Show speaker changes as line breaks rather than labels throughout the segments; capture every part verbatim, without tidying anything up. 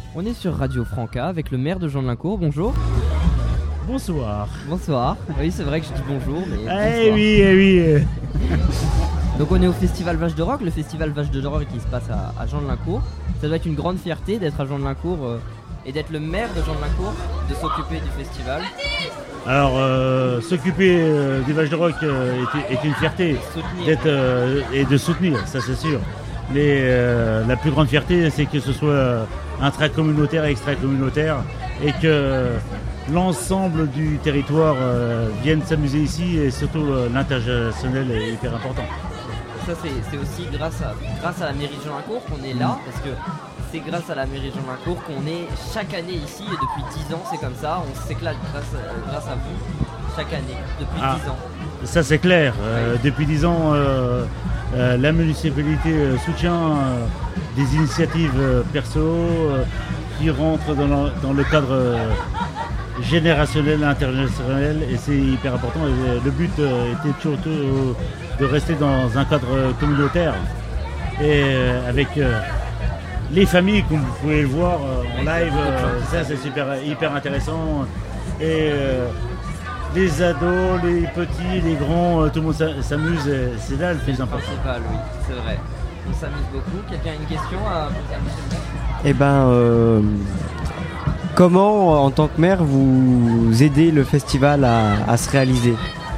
On est sur Radio Franca avec le maire de Jean-de-Lincourt. Bonjour.
Bonsoir.
Bonsoir. Oui, c'est vrai que je dis bonjour, mais
Eh
bonsoir.
oui, eh oui.
Donc on est au festival Vache de Rock, le festival Vache de Rock qui se passe à, à Jean-de-Lincourt. Ça doit être une grande fierté d'être à Jean-de-Lincourt euh, et d'être le maire de Jean-de-Lincourt, de s'occuper du festival.
Alors, euh, s'occuper euh, des Vaches de Rock euh, est, est une fierté
Soutenir.
d'être, euh, et de soutenir, ça c'est sûr. Mais euh, la plus grande fierté, c'est que ce soit intracommunautaire et extracommunautaire et que l'ensemble du territoire euh, vienne s'amuser ici et surtout euh, l'intergénérationnel est hyper important.
Ça c'est, c'est aussi grâce à, grâce à la mairie de Jean-de-Lincourt qu'on est là, parce que c'est grâce à la mairie de Jean-de-Lincourt qu'on est chaque année ici et depuis dix ans c'est comme ça, on s'éclate grâce à, grâce à vous chaque année, depuis
Ah.
dix ans.
Ça c'est clair. Euh,
Oui.
Depuis dix ans, euh, euh, la municipalité euh, soutient euh, des initiatives euh, perso euh, qui rentrent dans le, dans le cadre euh, générationnel, intergénérationnel et c'est hyper important. Et le but euh, était surtout euh, de rester dans un cadre euh, communautaire et euh, avec euh, les familles, comme vous pouvez le voir euh, en live, euh, ça c'est super, hyper intéressant. Et euh, les ados, les petits, les grands, euh, tout le monde s'a- s'amuse, et c'est là le
C'est
plus
le
important.
principal, oui, c'est vrai. On s'amuse beaucoup. Quelqu'un a une question à poser à monsieur le maire ?
Eh ben, euh, comment, en tant que maire, vous aidez le festival à, à se réaliser ?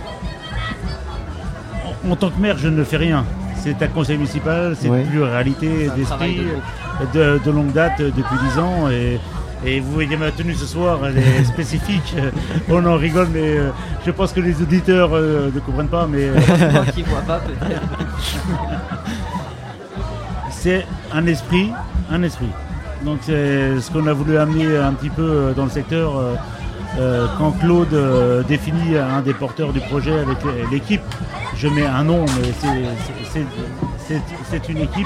En, en tant que maire, je ne fais rien. C'est un conseil municipal, c'est
Ouais.
une pluralité
C'est un travail
d'esprit
de
de, de longue date, euh, depuis dix ans. Et, et vous voyez ma tenue ce soir, elle est spécifique. On en rigole, mais euh, je pense que les auditeurs euh, ne comprennent pas. Mais euh,
Moi qui vois pas peut-être.
c'est un esprit, un esprit. Donc c'est ce qu'on a voulu amener un petit peu euh, dans le secteur. euh, euh, quand Claude euh, définit un des porteurs du projet avec l'équipe, je mets un nom, mais c'est, c'est, c'est, c'est, c'est une équipe.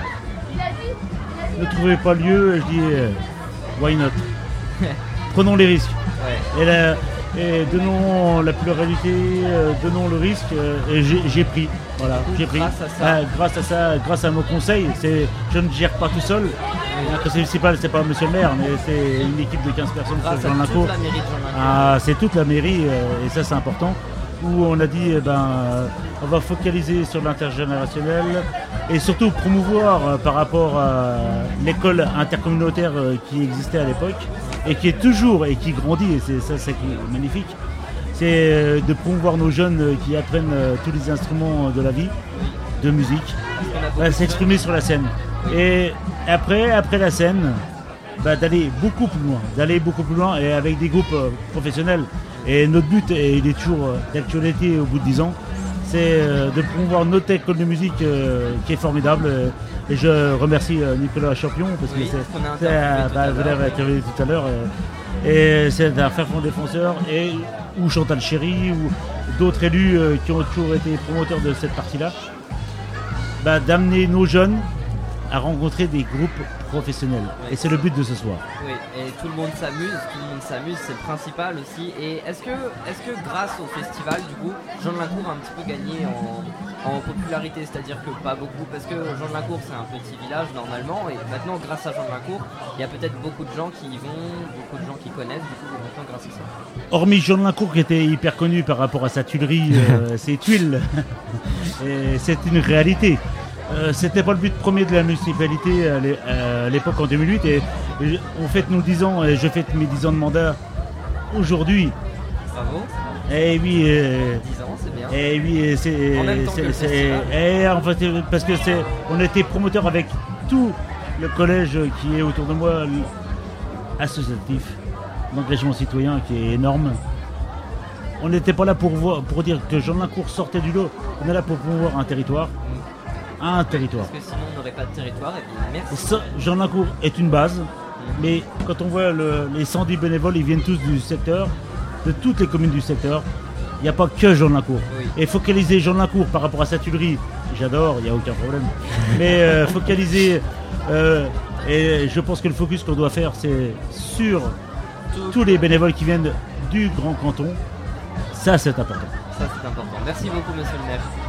Ne trouvez pas lieu, je dis euh, why not. Prenons les risques.
Ouais.
Et, la, et donnons la pluralité, euh, donnons le risque. euh, et j'ai, j'ai pris. Voilà, j'ai pris.
Grâce à ça.
Ah, grâce à ça, grâce à nos conseils. C'est, je ne gère pas tout seul. Un conseil municipal, c'est pas monsieur le maire, mais c'est une équipe de quinze personnes
Grâce
sur
à
Jean-de-Lincourt.
toute la mairie de Jean-de-Lincourt.
Ah, c'est toute la mairie, euh, et ça c'est important, où on a dit, eh ben, euh, on va focaliser sur l'intergénérationnel et surtout promouvoir euh, par rapport à l'école intercommunautaire euh, qui existait à l'époque et qui est toujours et qui grandit, et c'est, ça c'est magnifique, c'est euh, de promouvoir nos jeunes euh, qui apprennent euh, tous les instruments de la vie, de musique,
Parce qu'on a beaucoup
à
de
s'exprimer sur la scène. Et après, après la scène, bah, d'aller beaucoup plus loin, d'aller beaucoup plus loin et avec des groupes euh, professionnels. Et notre but, et il est toujours euh, d'actualité au bout de dix ans, c'est euh, de promouvoir notre école de musique euh, qui est formidable. Euh, et je remercie euh, Nicolas Champion parce
Oui,
que c'est,
qu'on a
c'est,
interviewé
euh,
tout
bah,
à
vous
l'heure.
l'avez interviewé tout à l'heure. euh, et c'est un fervent défenseur, et, ou Chantal Chéry, ou d'autres élus euh, qui ont toujours été promoteurs de cette partie-là. Bah, d'amener nos jeunes à rencontrer des groupes professionnels.
Oui.
Et c'est le but de ce soir.
Oui, et tout le monde s'amuse, tout le monde s'amuse, c'est le principal aussi. Et est-ce que, est-ce que grâce au festival, du coup, Jean-de-Lincourt a un petit peu gagné en, en popularité, c'est-à-dire que pas beaucoup, parce que Jean-de-Lincourt c'est un petit village normalement, et maintenant grâce à Jean-de-Lincourt, il y a peut-être beaucoup de gens qui y vont, beaucoup de gens qui connaissent, du coup, maintenant grâce à ça.
Hormis Jean-de-Lincourt qui était hyper connu par rapport à sa tuilerie, euh, ses tuiles, et c'est une réalité. Euh, c'était pas le but premier de la municipalité à l'é- à l'époque en deux mille huit, et, et on fête nos dix ans, et je fête mes dix ans de mandat aujourd'hui.
Bravo,
Et oui, euh,
dix ans, c'est bien.
et oui, et c'est,
En même temps que le
c'est-
festival.
c'est- et en fait, c'est- parce que c'est, on était promoteur avec tout le collège qui est autour de moi, associatif, l'engagement citoyen qui est énorme. On n'était pas là pour voir, pour dire que Jean-de-Lincourt sortait du lot. On est là pour promouvoir un territoire, un territoire.
Parce que sinon on n'aurait pas de territoire, et bien
Et
merci.
ça, Jean-de-Lincourt est une base, mais quand on voit le- les cent dix bénévoles, ils viennent tous du secteur, de toutes les communes du secteur. Il n'y a pas que Jean-de-Lincourt.
Oui.
Et focaliser Jean-de-Lincourt par rapport à sa tuilerie, j'adore, il n'y a aucun problème. Mais euh, focaliser, euh, et je pense que le focus qu'on doit faire, c'est sur
Tout-
tous les bénévoles qui viennent du Grand Canton. Ça, c'est important.
Ça c'est important. Merci beaucoup monsieur le maire.